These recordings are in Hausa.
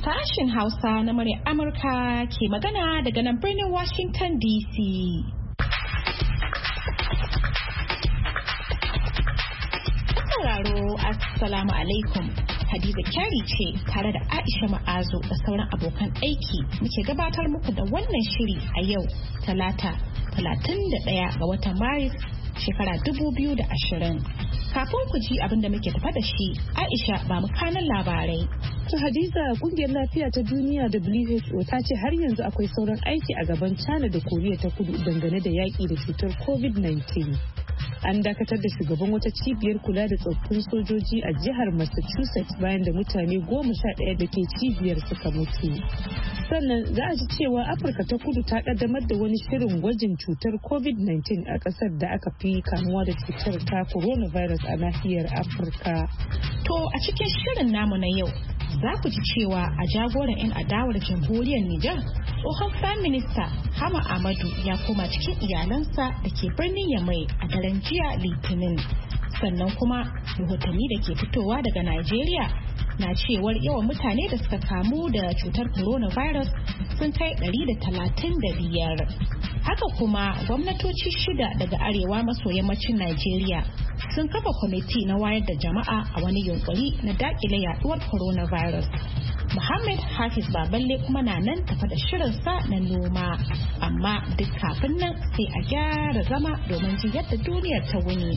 Sashen Hausa na muryar Amurka ke magana daga nan birnin Washington DC. Sauraro, Assalamu alaikum. Hadiza Kyari ce tare da Aisha Ma'azu da sauran abokan aiki muke gabatar muku da wannan shiri a yau Talata 31 ga watan Maris shekara 2020. Kafin ku ji abin da muke tafa da shi, Aisha ba mu kanan labarai. To Hadiza, kungiyar lafiya ta duniya WHO ta ce har yanzu akwai sauran aiki a gaban China da Koriya ta Kudu dangane da yaƙi da cutar COVID-19. An dakatar da shugaban wata cibiyar kula da tsoffin sojoji a jihar Massachusetts bayan da mutane 11 da ke cibiyar suka mutu. Sannan za a ji cewa Afirka ta Kudu ta kaddamar da wani shirin gwajin cutar COVID-19 a kasar da aka fi kamuwa da cutar ta coronavirus a nahiyar Afirka. To a cikin shirin namu na yau za ku ji cewa a jagoran 'yan adawar jamhuriyar Nijar, tsohon Prime Minister Hama Ahmadu ya koma cikin iyalansa da ke birnin Yamai a daren jiya Litinin. Sannan kuma rahotanni da ke fitowa daga Najeriya na cewar yawan mutane da suka kamu da cutar coronavirus sun kai 135. Haka kuma gwamnatoci 6 daga arewa maso yammacin Najeriya sun kafa kwamiti na wayar da jama'a a wani yunkuri na dakile yaduwar coronavirus. Muhammad Hafiz Baballe kuma na nan tafa da shirinsa na noma. Amma duk kafin nan sai a gyara zama domin ji yadda duniyar ta wuni.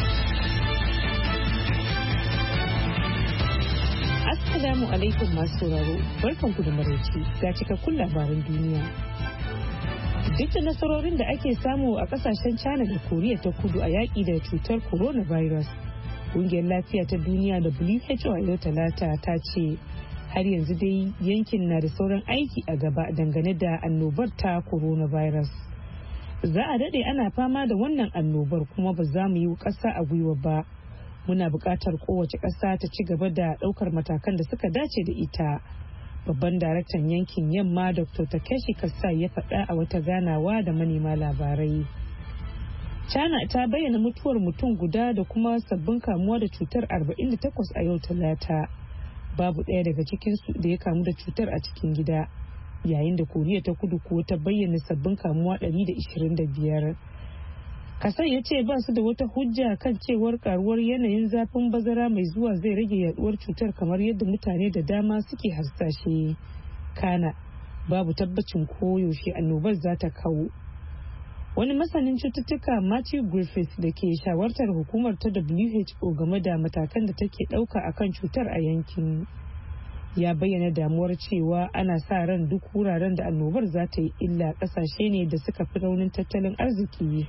Assalamu alaikum masu sauraro, barkanku da maraice ga cikakkun labaran duniya. Duk da nasarorin da ake samu a kasashen China da Koriya ta Kudu a yaƙi da cutar coronavirus, ƙungiyar lafiya ta duniya WHO a yau Talata ta ce har yanzu dai yankin na da sauran aiki a gaba dangane da annobar ta coronavirus. Za a daɗe ana fama da wannan annobar kuma ba za mu yi ƙasa a gwiwa ba. Muna buƙatar kowace ƙasa ta ci gaba da ɗaukar matakan da suka dace da ita. Babban daraktan yankin yamma Dr. Takeshi Kasai ya faɗa a wata ganawa da manema labarai. China ta bayyana mutuwar mutum guda da kuma sabbin kamuwa da cutar 48 a yau Talata. Babu ɗaya daga cikinsu da ya kamu da cutar a cikin gida, yayin da Koriya ta Kudu kuwa ta bayyana sabbin kamuwa 125. Kasai ya ce ba su da wata hujja kan cewar karuwar yanayin zafin bazara mai zuwa zai rage yaduwar cutar kamar yadda mutane da dama suke hasashe. Kana babu tabbacin koyaushe annobar za ta kawo. Wani masanin cututtuka Matthew Griffith da ke shawartar hukumar ta WHO game da matakan da take ɗauka akan cutar a yankin, ya bayyana damuwar cewa ana sa ran duk wuraren da annobar za ta yi illa ƙasashe ne da suka fi raunin tattalin arziki.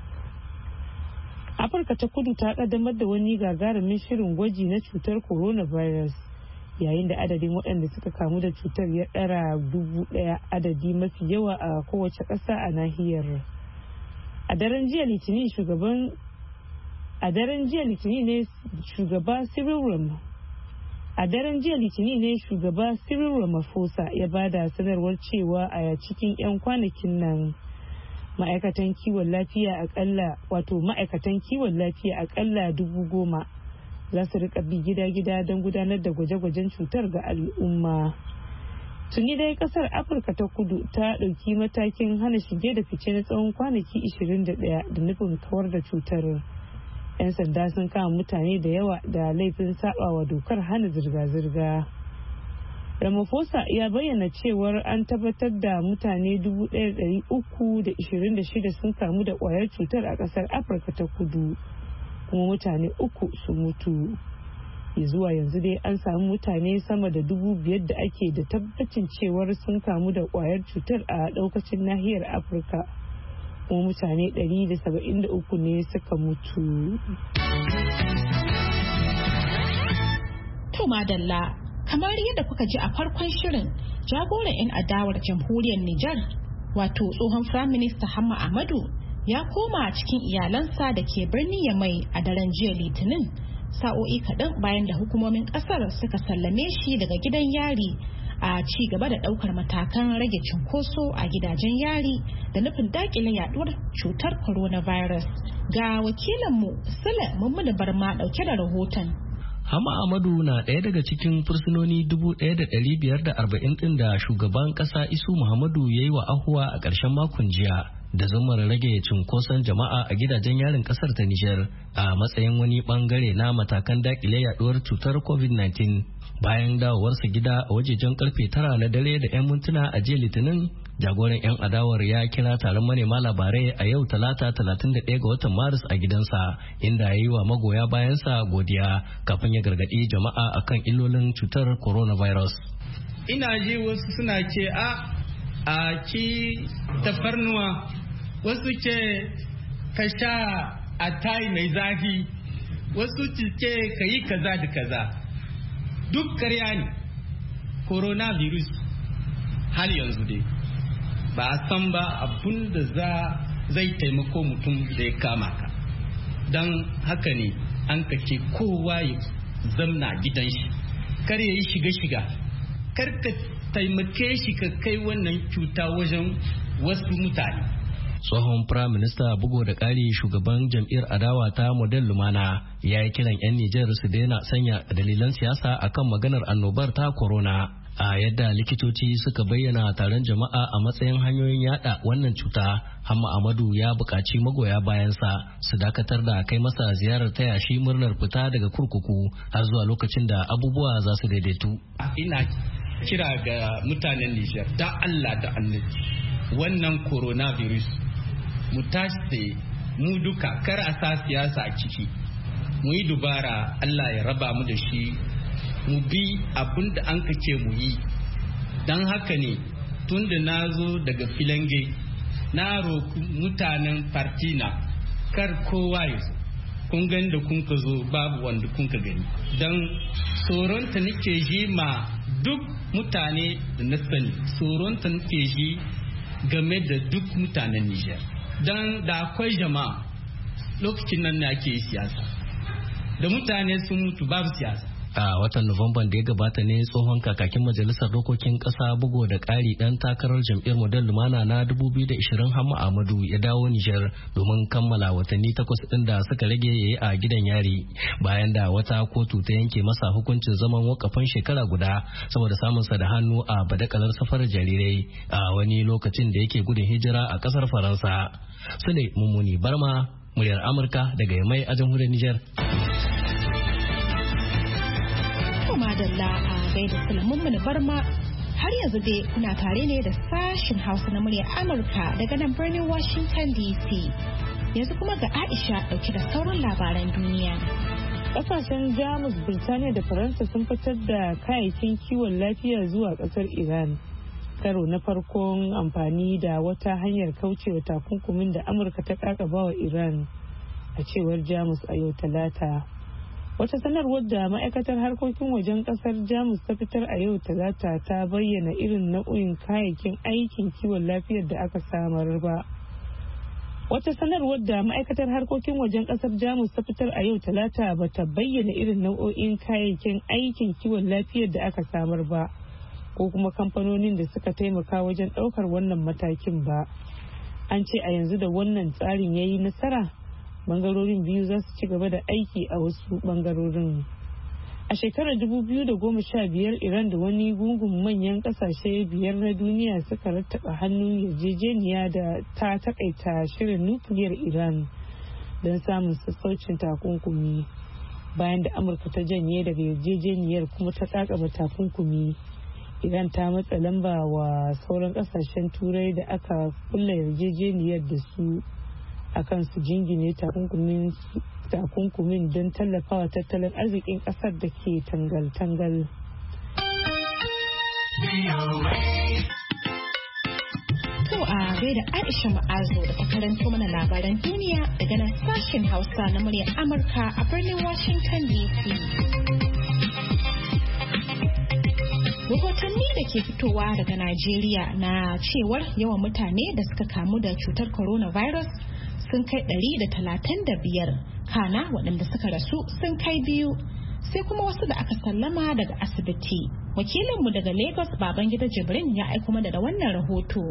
Afirka ta Kudu ta kaddamar da wani gagarumin shirin gwaji na cutar coronavirus, yayin da adadin waɗanda suka kamu da cutar ya ɗara 1,000, adadi mafi yawa a kowace ƙasa a nahiyar. A daren jiya Litinin ne shugaba Cyril Ramaphosa ya bada sanarwar cewa a cikin 'yan kwanakin nan ma'aikatan kiwon lafiya akalla 10,000 za su rika bi gida-gida don gudanar da gwaje-gwajen cutar ga al'umma. Tuni dai kasar Afirka ta Kudu ta ɗauki matakin hana shige da fice na tsawon kwanaki 21 da nufin kawar da cutar. 'Yan sanda sun kama mutane da yawa da laifin sabawa dokar hana zirga-zirga. Ramaphosa ya bayyana cewar an tabbatar da mutane 1,326 sun kamu da kwayar cutar a kasar Afirka ta Kudu, kuma mutane 3 sun mutu. Zuwa yanzu dai an samu mutane sama da 5,000 da ake da tabbacin cewar sun kamu da kwayar cutar a daukacin nahiyar Afirka, kuma mutane 173 ne suka mutu. To madalla, kamar yadda kuka ji a farkon shirin, jagoran 'yan adawar jamhuriyar Nijar, wato tsohon Prime Minister Hama Ahmadu, ya koma cikin iyalansa da ke birnin Yamai a daren jiya Litinin, sa'o'i kaɗan bayan da hukumomin ƙasar suka sallame shi daga gidan yari a ci gaba da ɗaukar matakan rage cunkoso a gidajen yari da nufin daƙile yaduwar cutar coronavirus. Ga wakilinmu Sule Mummuni Barma ɗauke da rahoton. Hama Amadu na ɗaya daga cikin fursunoni 1,540 ɗin da shugaban ƙasa Isu Muhammadu ya yi wa ahuwa a ƙarshen makon jiya da zumar rage cunkoson jama'a a gidajen yarin ƙasar ta Nijar a matsayin wani ɓangare na matakan daƙile yaɗuwar cutar COVID-19. Bayan dawowarsa gida a wajejen karfe 9 na dare da 'yan mintuna a jiya Litinin, jagoran 'yan adawar ya kira taron manema labarai a yau Talata 31 ga watan Maris a gidansa, inda ya yi wa magoya bayansa godiya kafin ya gargaɗi jama'a akan illolin cutar coronavirus. Ina ji wasu suna ce a ci tafarnuwa, wasu ce ka sha a tayi mai zafi, wasu ce ka yi kaza da kaza. Duk karya ne. Coronavirus har yanzu dai ba a san ba abun da zai taimako mutum da ya kama ka. Don haka ne an kace kowa ya zamna gidan shi, kar ya yi shiga-shiga, kar ka taimake shi ka kai wannan cuta wajen wasu mutane. Tsohon Prime Minister bugo da ƙari shugaban jam'iyyar adawa ta Model Lumana ya yi kiran 'yan Nijar su daina sanya dalilan siyasa akan maganar annobar ta corona. A yadda likitoci suka bayyana taron jama'a a matsayin hanyoyin yada wannan cuta, Hamma Amadu ya buƙaci magoya bayansa su dakatar da kai masa ziyarar taya shi murnar fita daga kurkuku har zuwa lokacin da abubuwa za su daidaitu. Ina kira ga mutanen Nijar da Allah da Annabi, wannan coronavirus mu tashi mu duka, kar a sa siyasa a ciki, mu yi dubara Allah ya raba mu da shi, mu bi abin da an kace mu yi. Don haka ne tun da na zo daga filange na roƙi mutanen partina kar kowa ya zo, kun gani da kun ka zo babu wanda kun ka gani, don tsoronta nake ji ma duk mutane da na sani, tsoronta nake ji game da duk mutanen Nijar. Don da akwai jama'a lokacin nan ne ake siyasa, da mutane sun mutu babu siyasa. A watan Nuwamban da ya gabata ne tsohon kakakin majalisar dokokin kasa bugo da ƙari ɗan takarar jam'iyyar Model Lumana na 2020 Hamma Amadu ya dawo Nijar domin kammala watanni 8 ɗin da suka rage yayi a gidan yari, bayan da wata kotu ta yanke masa hukuncin zaman wakafin shekara guda saboda samunsa da hannu a badakalar safarar jarirai a wani lokacin da yake gudun hijira a ƙasar Faransa. Sule Mummuni Barma, muryar Amurka daga Yamai a jamhuriyar Nijar. Madalla a gaida Sulaiman Barma. Har yanzu dai kuna tare ne da sashin Hausa na muryar Amurka daga nan birnin Washington DC. Yanzu kuma ga Aisha dauke da sauran labaran duniya. Kasashen Jamus, Birtaniya da Faransa sun fitar da kayayyakin kiwon lafiya zuwa kasar Iran. Karo na farkon amfani da wata hanyar kaucewa takunkumin da Amurka ta kakaba wa Iran, a cewar Jamus a yau Talata. Wata sanarwar da ma'aikatar harkokin wajen kasar Jamus ta fitar a yau Talata ta bayyana irin nau'in kayayyakin aikin kiwon lafiyar da aka samar ba. Wata sanarwar da ma'aikatar harkokin wajen kasar Jamus ta fitar a yau Talata ba ta bayyana irin nau'o'in kayayyakin aikin kiwon lafiyar da aka samar ba, ko kuma kamfanonin da suka taimaka wajen ɗaukar wannan matakin ba. An ce a yanzu da wannan tsarin ya yi nasara, bangarorin biyu za su ci gaba da aiki a wasu bangarorin. A shekarar 2015 Iran da wani gungun manyan kasashe 5 na duniya suka rattaba hannun yarjejeniya da ta takaita shirin nukiliyar Iran don samun sassaucin takunkumi. Bayan da Amurka ta janye daga yarjejeniyar kuma ta kakaba takunkumi, Iran ta matsa lamba wa sauran kasashen turai da aka kulla yarjejeniyar da su akan su jingine takunkumin don tallafawa tattalin arzikin kasar da ke tangal-tangal. To a gaida Aisha Ma'azu da ta karanto mana labaran duniya daga nan sashen Hausa na muryar Amurka a birnin Washington DC. Rahotanni da ke fitowa daga Najeriya na cewar yawan mutane da suka kamu da cutar coronavirus sun kai 135, kana waɗanda suka rasu sun kai 2, sai kuma wasu da aka sallama daga asibiti. Wakilinmu daga Lagos Babangida Jibrin ya aiko mana da wannan rahoto.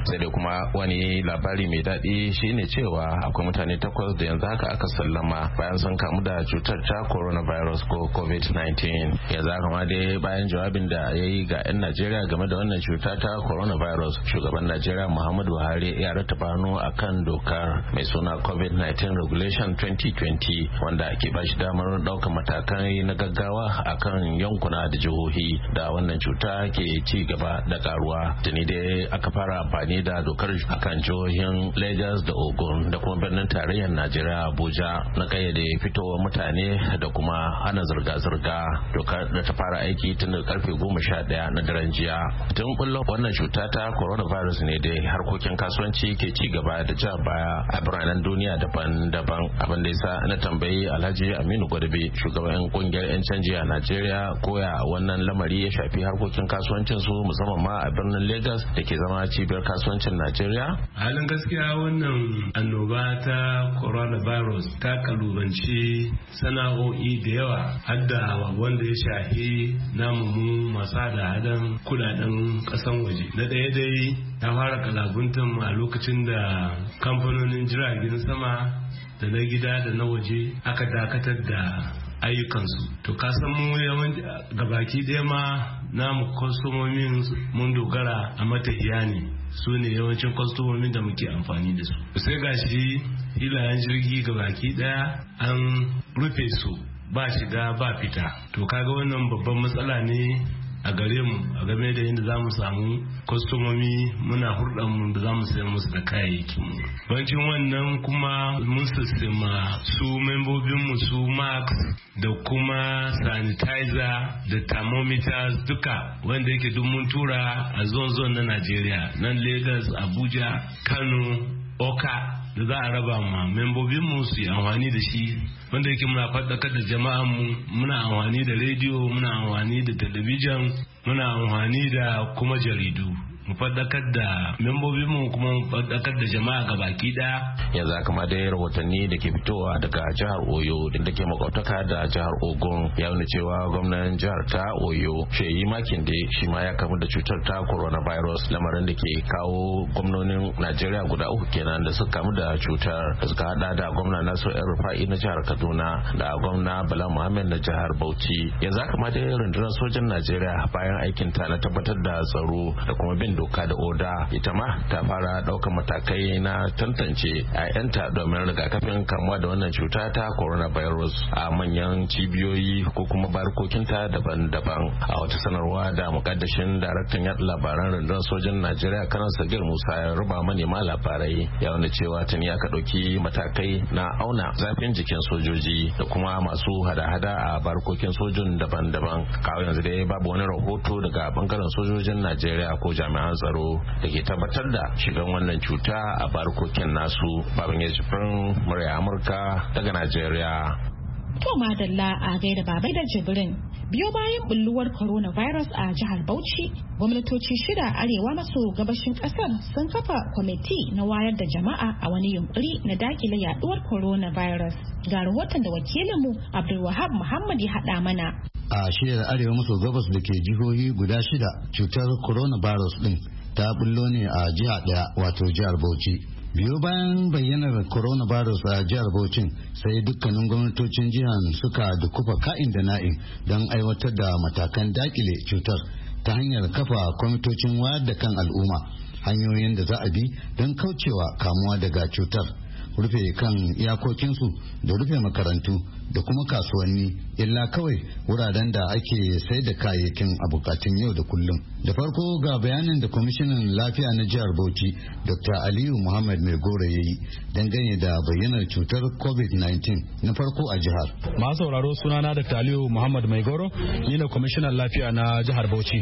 sai dai kuma wani labari mai daɗi shine cewa akwai mutane 8 da yanzu haka aka sallama bayan sun kamu da cutar ta coronavirus ko covid-19. yanzu haka ma dai bayan jawabin da ya yi ga 'yan Najeriya game da wannan cuta ta coronavirus, shugaban Najeriya Muhammadu Buhari ya rattaba hannu akan dokar mai suna COVID-19 Regulation 2020 wanda ke bashi damar ɗaukar matakai na gaggawa akan yankuna da jihohi da wannan cuta ke ci gaba da karuwa. Tuni dai aka fara amfani da dokar akan jihohin Lagos da Ogun da kuma birnin tarayyar Najeriya Abuja na kayyade fitowar mutane da kuma hana zirga-zirga. Dokar da ta fara aiki tun daga karfe 11 na daren jiya. Tun kullum wannan cuta ta coronavirus ne dai harkokin kasuwanci ke ci gaba da ja baya a biranen duniya daban-daban, abin da yasa na tambayi Alhaji Aminu Gwadabe, shugaban kungiyar 'yan canji a Najeriya, koya wannan lamari ya shafi harkokin kasuwancin su musamman ma a birnin Lagos da ke zama cibiyar kasuwancin Najeriya. Halin gaskiya wannan annoba ta coronavirus ta kalubanci sana'o'i da yawa, hadda wanda ya shafi namu masu hada-hadan kudaden kasan waje. Na ɗaya dai ta fara kalabuntan a lokacin da kamfanonin jiragen sama da na gida da na waje aka dakatar da ayyukansu. To kasan mu yawanci gabaki ɗaya ma namu kwastomomin mun dogara a matahiya ne, su ne yawancin kwastomomin da muke amfani da su. Sai gashi filayen jirgi gabaki ɗaya an rufe su, ba shiga ba fita. To kaga wannan babban matsala ne a gare mu a game da yadda za mu samu kwastomomi muna hurɗar mu da za mu sayar musu da kayayyakin mu. Bancin wannan kuma mun sistema su membobin mu su mask da kuma sanitizer da thermometers duka wanda yake duk mun tura a zone na Najeriya, nan Lagos, Abuja, Kano, Oka, da za a raba ma membobin mu su yi amfani da shi, wanda yake muna faɗakar da jama'an mu, muna amfani da rediyo, muna amfani da talabijin, muna amfani da kuma jaridu. mu faɗakar da membobin mu kuma mu faɗakar da jama'a ga baki daya. Yanzu haka ma dai rahotanni da ke fitowa daga jihar Oyo da ke makwabtaka da jihar Ogun ya nuna cewa gwamnan jihar ta Oyo Sheyi Makinde shi ma ya kamu da cutar ta coronavirus, lamarin da ke kawo gwamnonin Najeriya guda uku kenan da suka kamu da cutar, da suka hada da gwamna Nasiru El-Rufai na jihar Kaduna da gwamna Bala Muhammad na jihar Bauchi. Yanzu haka ma dai rundunar sojan Najeriya bayan aikin ta na tabbatar da tsaro da kuma bin doka da oda, ita ma ta fara daukar matakai na tantance 'ya'yanta domin rigakafin kamuwa da wannan cuta ta coronavirus a manyan cibiyoyi ko kuma barkokinta daban-daban. A wata sanarwa da mukaddashin daraktan yaɗa labaran rundunar sojan Najeriya Kanar Sagir Musa ya ruba manema labarai ya nuna cewa tuni aka ɗauki matakai na auna zafin jikin sojoji da kuma masu hada-hada a barkokin sojin daban-daban. Kawo yanzu dai babu wani rahoto daga bangaren sojojin Najeriya ko jami'an tsaro da ke tabbatar da shigan wannan cuta a barkokin nasu. Baban ya jibrin murya Amurka daga Najeriya. To madalla a gaida babai da jibrin. Biyo bayan bulluwar coronavirus a jihar Bauchi, gwamnatoci shida arewa maso gabashin kasar sun kafa kwamiti na wayar da jama'a a wani yunkuri na dakile yaduwar coronavirus. Ga rahoton da wakilinmu Abdulwahab Muhammad ya haɗa mana. A shiyar arewa maso gabas da ke jihohi guda shida, cutar coronavirus din ta bullo ne a jiha daya, wato jihar Bauchi. Biyo bayan bayyanar coronavirus a jihar Bauchi, sai dukkanin gwamnatocin jihar suka dukufa ka'in da na'in don aiwatar da matakan dakile cutar ta hanyar kafa kwamitocin wayar da kan al'umma hanyoyin da za a bi don kaucewa kamuwa daga cutar, rufe kan iyakokinsu da rufe makarantu da kuma kasuwanni, illa kawai wuraren da ake sai da kayayyakin a bukatun yau da kullum. Da farko ga bayanin da kwamishinan lafiya na jihar Bauchi Dr. Aliyu Muhammad Mai Goro ya yi dangane da bayyanar cutar COVID-19 na farko a jihar. Masu sauraro, sunana Dr. Aliyu Muhammad Mai Goro, ni ne kwamishinan lafiya na jihar Bauchi.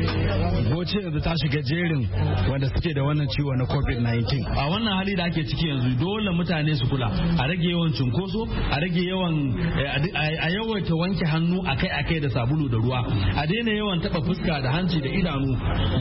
Bauchi yanzu ta shiga jerin wanda suke da wannan ciwo na COVID-19. A wannan hali da ake ciki yanzu dole mutane su kula, a rage yawan cunkoso, a rage yawan a yawaita wanke hannu akai-akai da sabulu da ruwa, a daina yawan taba fuska da hanci da idanu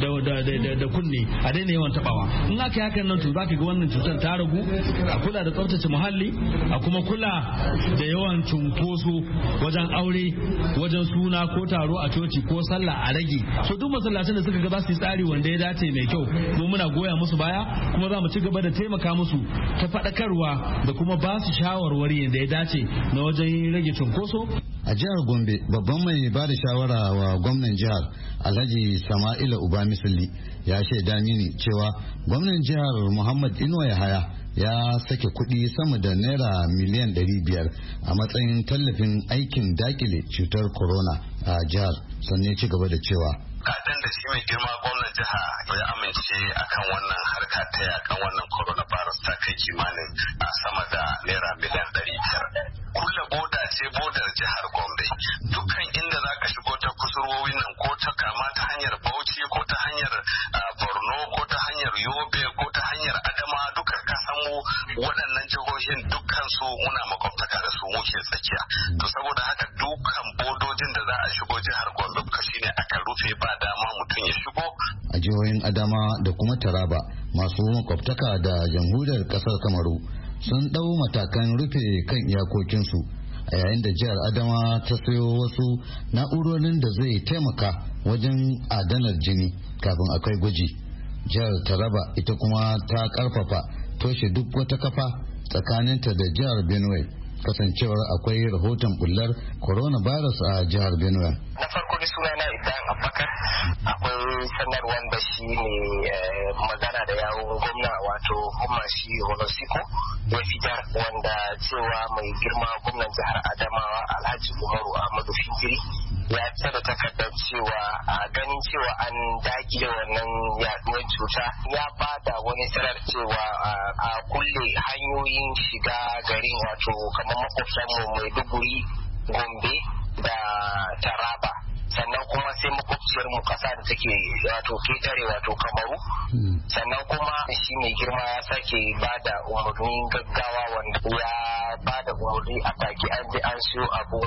da kunne, a daina yawan tabawa. In aka yi hakan nan to zaka ga wannan cutar ta ragu. A kula da tsaftace muhalli, a kuma kula da yawan cunkoso wajen aure, wajen suna ko taro a coci ko sallah a rage. So duk masallacin da suka ga za su yi tsari wanda ya dace mai kyau, mu muna goya musu baya, kuma za mu ci gaba da taimaka musu ta faɗakarwa da kuma ba su shawarwari da ya dace na wajen rage cunkoso. A jihar Gombe, babban mai ba da shawara wa gwamnan jihar Alhaji Sama'ila Uba Misali ya shaida mini cewa gwamnan jihar Muhammad Inuwa Yahaya ya sake kuɗi sama da naira miliyan 500 a matsayin tallafin aikin dakile cutar corona a jihar, sannan ya ci gaba da cewa kaɗan da shi mai girma gwamnan jiha ya amince akan wannan harka ta yakan wannan coronavirus ta kai kimanin a sama da naira miliyan 500. Kulle boda ce bodar jihar Gombe, dukkan inda za ka shigo ta kusurwowin nan ko ta kama ta hanyar Bauchi ko ta hanyar Borno ko ta hanyar Yobe ko ta hanyar Adama, duka ka samu waɗannan jihohin dukkan su muna makwabtaka da su muke tsakiya. To saboda haka dukkan bodojin da za a shigo jihar Gombe shine aka rufe ba dama mutum ya shigo. A jihohin Adama da kuma Taraba masu makwabtaka da jamhuriyar kasar Kamaru sun ɗau matakan rufe kan iyakokinsu, a yayin da jihar Adama ta sayo wasu na'urorin da zai taimaka wajen adanar jini kafin akai gwaji. Jihar Taraba ita kuma ta karfafa toshe duk wata kafa tsakaninta da jihar Benue, kasancewar akwai rahoton bullar coronavirus a jihar Benue. Na farko da sunana Ibrahim Abubakar, akwai sanarwar da shi ne magana da yawon gwamna wato Umashi Honosiko ya fitar, wanda cewa mai girma gwamnan jihar Adamawa Alhaji Umaru Ahmadu Fintiri ya tsara takardar cewa a ganin cewa an dakile wannan yaduwar cuta, ya bada wani sanar cewa a kulle hanyoyin shiga garin wato kamar makwabtanmu Maiduguri, Gombe da Taraba, sannan kuma sai makwabciyar mu kasa da take wato ketare wato Kamaru, sannan kuma shi mai girma ya sake bada umarnin gaggawa wanda ya bada umarni a baki an je an siyo abu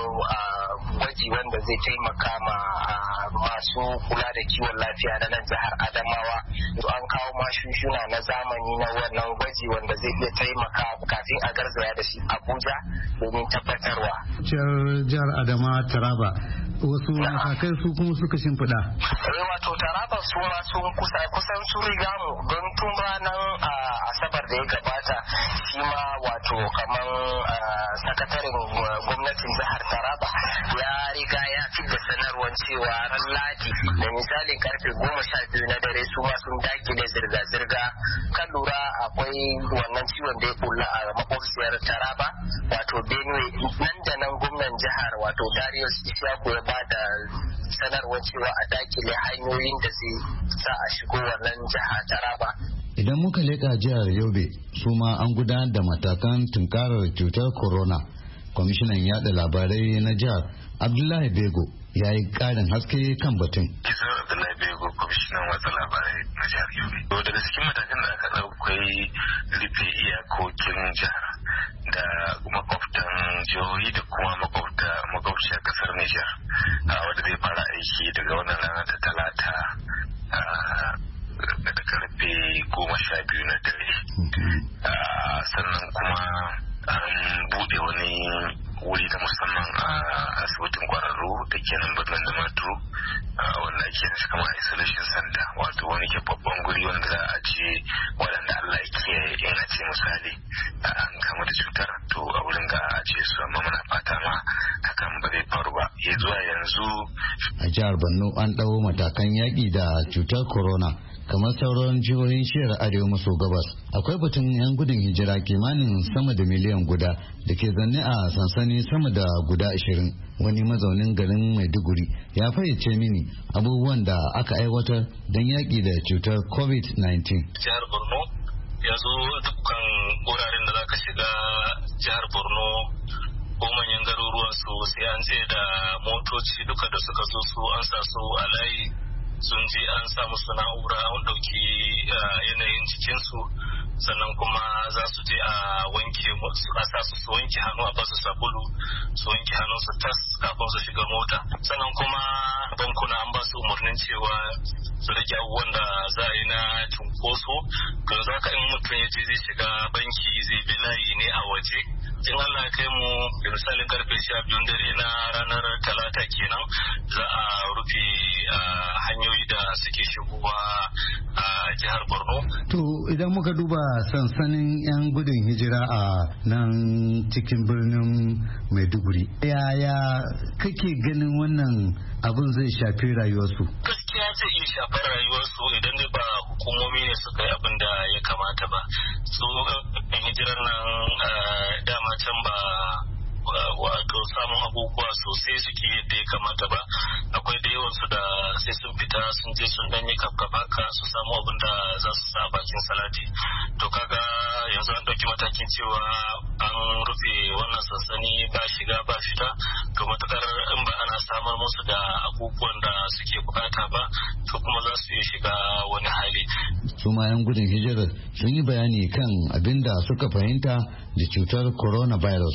gwaji wanda zai taimaka ma masu kula da kiwon lafiya na nan jihar Adamawa. To an kawo mashushuna na zamani na wannan gwaji wanda zai iya taimaka kafin a garzaya da shi Abuja domin tabbatarwa. Jihar Adamawa Taraba wasu matakai su kuma suka shimfiɗa. Wato Taraba su ma sun kusan sun riga mu, don tun ranar Asabar da ya gabata shi ma wato kamar sakataren gwamnatin jihar Taraba ya riga ya fi da sanarwar cewa ran Ladi da misalin karfe 12 na dare su ma sun dakile zirga-zirga. Kan lura akwai wannan ciwon da ya kula a makwabciyar Taraba wato Benue, nan da nan gwamnan jihar wato Darius Ishaku ya bada sanarwar cewa a dakile hanyoyin da zai sa a shigo wannan jiha Taraba. Idan muka leƙa jihar Yobe, su ma an gudanar da matakan tunkarar cutar corona. Kwamishinan yada labarai na jihar Abdullahi Bego ya yi ƙarin haske kan batun. Abdullahi Bego, kwamishinan watsa labarai na jihar Yobe. Daga cikin matakan da aka ɗaukai rufe iyakokin jihar da makwabtan jihohi da kuma makwabciyar kasar Nijar, wadda zai fara aiki daga wannan rana ta Talata da karfe 12 na dare. Sannan kuma an bude wani wuri na musamman a asibitin kwararru da ke nan birnin da maturu, wanda ake yin kama isolation center, wato wani ke babban guri wanda za a je waɗanda Allah ya kiyaye in a ce misali an kama da cutar to a wurin ga a ce su, amma muna fata ma hakan ba zai faru ba. Ya zuwa yanzu a jihar Borno an ɗau matakan yaƙi da cutar corona kamar sauran jihohin shiyar arewa maso gabas. Akwai batun 'yan gudun hijira kimanin sama da miliyan guda da ke zanne a sansani sama da guda 20. Wani mazaunin garin Maiduguri ya fayyace mini abubuwan da aka aiwatar don yaƙi da cutar COVID-19. Jihar Borno yanzu dukkan wuraren da za ka shiga jihar Borno ko manyan garuruwan su sai an tsaye da motoci duka da suka zo su an sa su a layi, sun je an sa musu na'ura an ɗauki yanayin jikinsu sannan kuma za su je a wanke a sa su wanke hannu a basu sabulu su wanke hannun su tas kafin su shiga mota. Sannan kuma bankuna an ba su umarnin cewa su rage abubuwan da za a yi na cunkoso. To za ka in mutum ya je zai shiga banki zai bi layi ne a waje. In Allah ya kai mu da misalin karfe 12 dare na ranar talata kenan za a rufe hanyoyi da suke shigowa a jihar Borno. To idan muka duba sansanin 'yan gudun hijira a nan cikin birnin Maiduguri, yaya kake ganin wannan abin zai shafi rayuwarsu? Gaskiya zai iya shafar rayuwarsu idan dai ba hukumomi ne suka yi abin da ya kamata ba. Su hijirar nan dama can ba wato samun abubuwa sosai suke yadda ya kamata ba. Akwai da yawan su da sai sun fita sun je sun danyi kafkafaka su samu abin da za su sa bakin salati. To kaga yanzu an ɗauki matakin cewa an rufe wannan sansani ba shiga ba fita. To matukar in ba ana samar musu da abubuwan da suke bukata ba to kuma za su iya shiga wani hali. Su ma 'yan gudun hijirar sun yi bayani kan abin da suka fahimta da cutar coronavirus.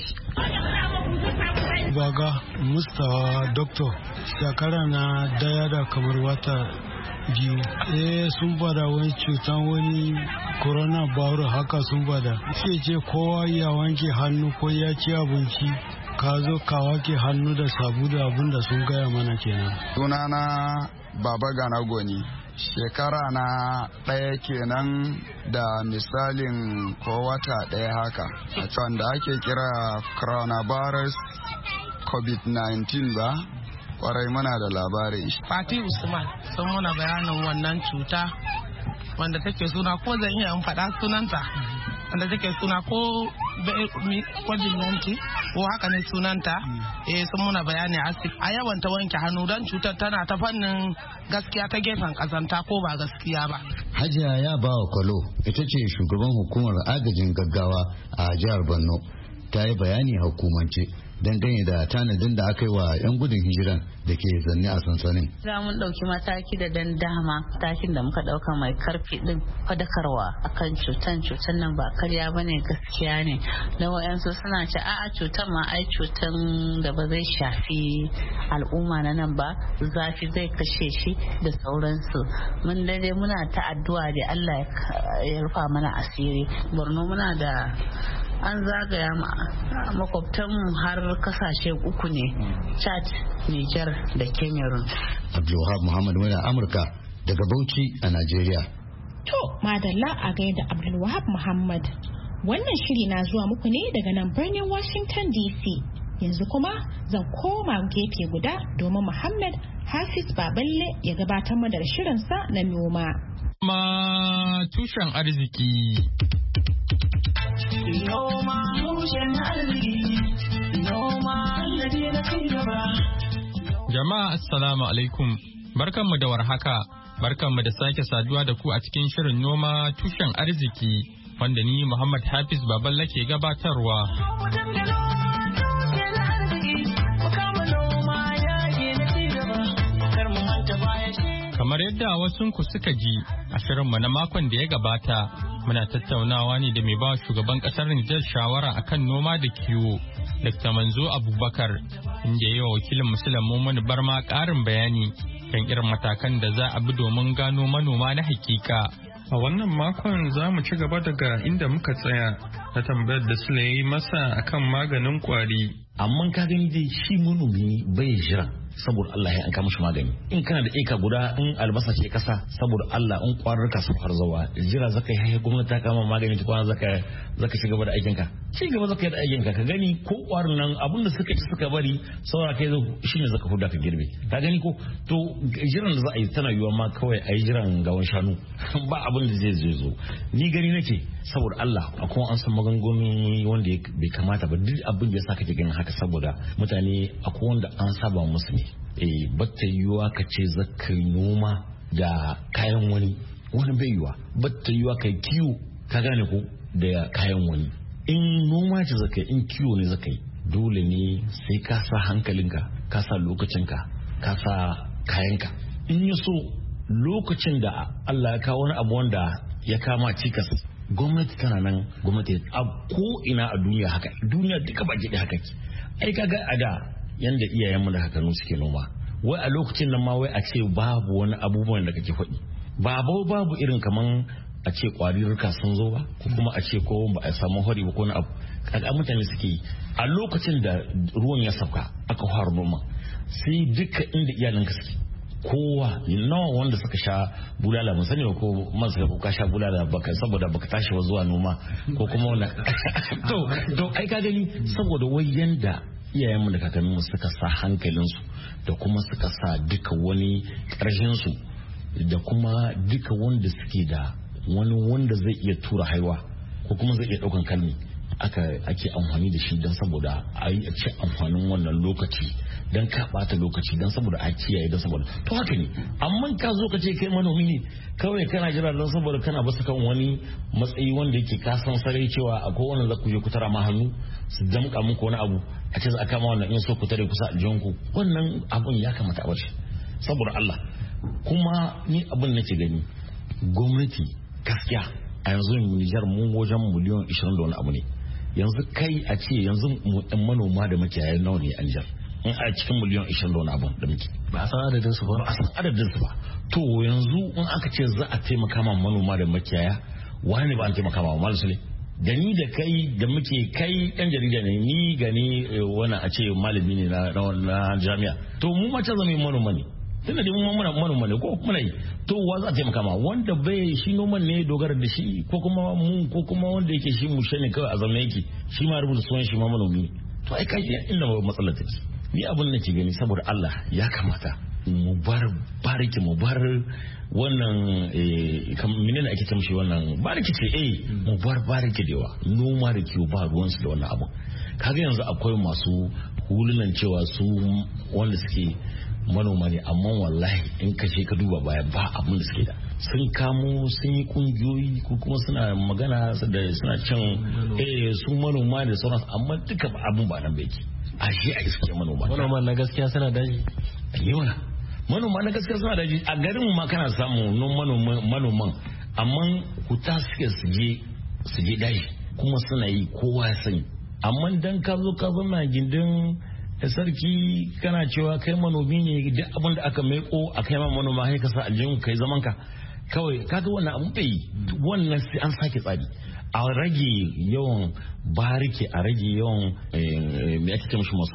Baga Mustawa Doctor, shekara na daya da kamar wata biyu. Sun bada wani cutan wani coronavirus haka sun bada. Ce kowa ya wanke hannu ko ya ci abinci ka zo ka wanke hannu da sabu da abin da sun gaya mana kenan. Sunana Baba Gana Goni. Shekara na ɗaya kenan da misalin ko wata ɗaya haka wanda ake kira coronavirus COVID-19 ba, kwarai muna da labarin shi. Fati Usman sun muna bayanin wannan cuta wanda take suna ko zan iya faɗa sunanta wanda take suna ko COVID-19 ko haka ne sunanta. Sun muna bayani a yawan ta wanke hannu don cutar tana ta fannin gaskiya ta gefen kazanta ko ba gaskiya ba. Hajiya ya ba wa Kwalo ita ce shugaban hukumar agajin gaggawa a jihar Borno, ta yi bayani a hukumance dangane da tanadin da aka yi wa 'yan gudun hijiran da ke zanne a sansanin. Za mun ɗauki mataki da dama takin da muka ɗauka mai karfi ɗin fadakarwa akan cutan nan ba karya ba ne gaskiya ne. Da wayansu suna ce a'a cutan ma ai cutan da ba zai shafi al'umma na nan ba, zafi zai kashe shi da sauransu. Mun dai muna ta addu'a da Allah ya rufa mana asiri. Borno muna da an zagaya makwabtanmu har kasashe 3 ne, Chad, Niger da Cameroon. Abdulwahab Muhammad Wani Amurka daga Bauchi a Najeriya. To, madalla a gaida Abdulwahab Muhammad. Wannan shiri na zuwa muku ne daga nan birnin Washington DC. Yanzu kuma zan koma gefe guda domin Muhammad Hafiz Baballe ya gabatar mana da shirinsa na noma. Tushen arziki. Noma tushen arziki, noma sannadi na cigaba. Jama'a assalamu alaikum, barkanmu da warhaka, barkanmu da sake saduwa da ku a cikin shirin noma tushen arziki wanda ni Muhammad Hafiz Baballa ke gabatarwa. Kamar yadda wasunku suka ji a shirinmu na makon da ya gabata, muna tattaunawa ne da mai ba shugaban kasar Nijar shawara akan noma da kiwo, Dr. Manzo Abubakar, inda yi wa wakilin Musulun Mumuni Barma ƙarin bayani kan irin matakan da za a bi domin gano manoma na hakika. A wannan makon za mu ci gaba daga inda muka tsaya na tambayar da Sule ya yi masa akan maganin kwari. Amma ka gani dai shi manomi bai jira saboda Allah ya anka mashi magani. In kana da eka guda in albasa ce kasa saboda Allah in kwarurka sun farzawa jira zaka yi gwamnati ta kama magani tukwana zaka ci gaba da aikinka. Ci gaba zaka yi da aikinka ka gani ko kwarin nan abin da suka ci suka bari saura kai shine zaka huda ka girbe. Ka gani ko to jiran da za a yi tana yiwuwa ma kawai a yi jiran gawan shanu ba abin da zai zo. Ni gani nake saboda Allah akwai an san maganganu wanda bai kamata ba duk abin da ya sa kake ganin haka saboda mutane akwai wanda an saba musu ne. Batta yiwuwa ka ce zaka noma da kayan wani bai yiwuwa. Batta yiwuwa kai kiwo ka gane ko da kayan wani. In noma ce zaka yi in kiwo ne zaka yi dole ne sai ka sa hankalinka ka sa lokacinka ka sa kayanka. In ya so lokacin da Allah ya kawo wani abu wanda ya kama cikas gwamnati tana nan, gwamnati a ko ina a duniya haka, duniya duka baki da haka. Ai kaga a da yanda iyayenmu da kakannu suke noma, wai a lokacin nan ma wai a ce babu wani abubuwan da kake faɗi, babu irin kaman a ce kwarirka sun zo ba, ko kuma a ce ko ba a samu hori ba ko na abu. Kaga mutane suke yi a lokacin da ruwan ya sauka aka fara noma, sai duka inda iyalinka suke kowa nawa wanda suka sha bulala mun sani ko man suka ko ka sha bulala baka saboda baka tashi ba zuwa noma ko kuma wannan to ai ka gani saboda wai yanda iyayenmu da kakanninmu suka sa hankalinsu da kuma suka sa duka wani ƙarshen su da kuma duka wanda suke da wani wanda zai iya tura haiwa ko kuma zai iya ɗaukan kalmi ake amfani da shi don saboda a yi ci amfanin wannan lokaci don ka bata lokaci don saboda a kiyaye don saboda to haka ne. Amma ka zo ka ce kai manomi ne kawai kana jira don saboda kana basu kan wani matsayi wanda yake ka san sarai cewa akwai wannan za ku je ku tara ma hannu su damƙa muku wani abu a ce za a kama wannan in so ku tare kusa aljihunku, wannan abun ya kamata a bashi saboda Allah. Kuma ni abin nake gani gwamnati gaskiya a yanzu Nijar mu wajen miliyan 20 da wani abu ne. Yanzu kai a ce yanzu manoma da makiyaya nawa ne a Nijar? In a cikin miliyan 20 da wani abu da muke. Ba a san adadin su ba. Ba a san adadin su ba. To yanzu in aka ce za a taimaka ma manoma da makiyaya, wani ba an taimaka ma malu su ne? Da ni da kai da muke kai ɗan jarida ne, ni gani wannan a ce malami ne na jami'a. To mu mace zama yin manoma ne. Tunda dai mun manoma ne ko muna yi, to wa za a taimaka ma wanda bai shi noman ne dogara da shi ko kuma mun ko kuma wanda yake shi mushe ne kawai a zama yake shi ma rubuta sunan shi ma manomi. To ai kai inda matsalar take. Ni abin da ke gani saboda Allah ya kamata mu bar bariki mu bar wannan menene ake tamshi wannan bariki ce mu bar bariki da yawa noma da kiwo ba ruwan su da wannan abu. Kaga yanzu akwai masu hulunan cewa su wanda suke manoma ne, amma wallahi in ka je ka duba baya ba abin da suke da sun kamo sun yi kungiyoyi ko kuma suna magana da suna cin su manoma da sauran, amma duka abin ba nan bai ke a shi a iske manoma na gaskiya suna daji yawa manoma na gaskiya suna daji a garin ma kana samu manoman amma kuta suke su je daji kuma suna yi kowa ya sani, amma dan ka zo ka zama gindin sarki kana cewa kai manomi ne duk abin da aka maiko a kai ma manoma sai ka sa aljihun kai zaman ka kawai kaga wannan abun bai wannan sai an sake tsari a rage yawan barike a rage yawan me ake ce mishi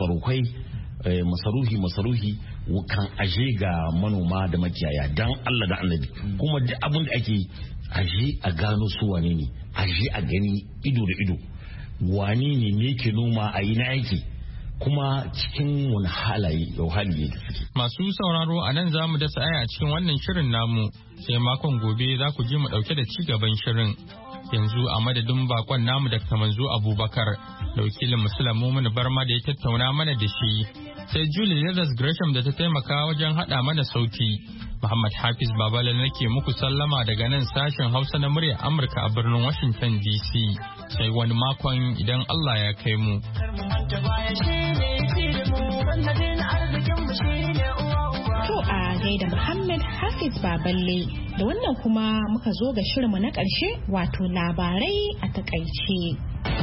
masaruhi kan aje ga manoma da makiyaya dan Allah da Annabi kuma duk abin da ake aje a gano su wane ne aje a gani ido da ido wane ne ke noma a yi na yake kuma cikin wani hali yake suke. Masu sauraro a nan za mu dasa aya a cikin wannan shirin namu sai makon gobe za ku je mu ɗauke da ci gaban shirin. Yanzu a madadin bakon namu Dr. Manzo Abubakar da wakilin Musulamu Mumuni Barma da ya tattauna mana da shi. Sai Julie Leathers Gresham da ta taimaka wajen haɗa mana sauti. Muhammad Hafiz Babala nake muku sallama daga nan sashen Hausa na muryar Amurka a birnin Washington DC. Sai wani makon idan Allah ya kai mu. To a gaida Muhammad Hafiz Baballe da wannan kuma muka zo ga shirinmu na ƙarshe wato labarai a takaice.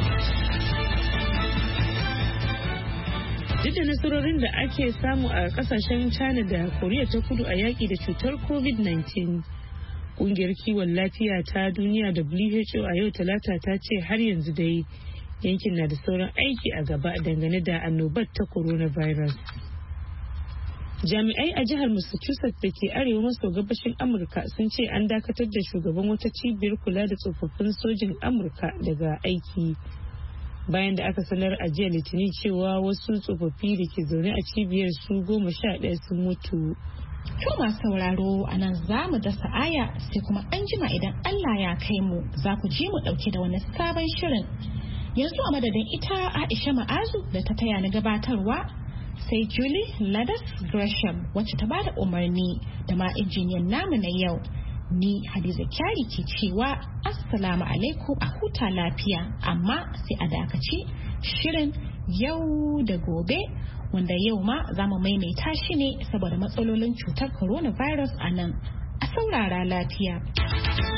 Duk da nasarorin da ake samu a kasashen China da Koriya ta Kudu a yaƙi da cutar COVID-19, ƙungiyar kiwon lafiya ta duniya WHO a yau Talata ta ce har yanzu dai yankin na da sauran aiki a gaba dangane da annobar ta coronavirus. Jami'ai a jihar Massachusetts da ke arewa maso gabashin Amurka sun ce an dakatar da shugaban wata cibiyar kula da tsofaffin sojin Amurka daga aiki. Bayan da aka sanar a jiya Litinin cewa wasu tsofaffi da ke zaune a cibiyar su 11 sun mutu. To masu sauraro a nan za mu dasa aya sai kuma an jima idan Allah ya kai mu za ku ji mu ɗauke da wani sabon shirin. Yanzu a madadin ita Aisha Ma'azu da ta taya ni gabatarwa sai Julie Ladas Gresham wacce ta bada umarni da ma injiniyan namu na yau. Ni Hadiza Kyari ke cewa Assalamu alaikum a huta lafiya amma sai a dakaci shirin yau da gobe wanda yau ma za mu maimaita shi ne saboda matsalolin cutar coronavirus a nan. A saurara lafiya.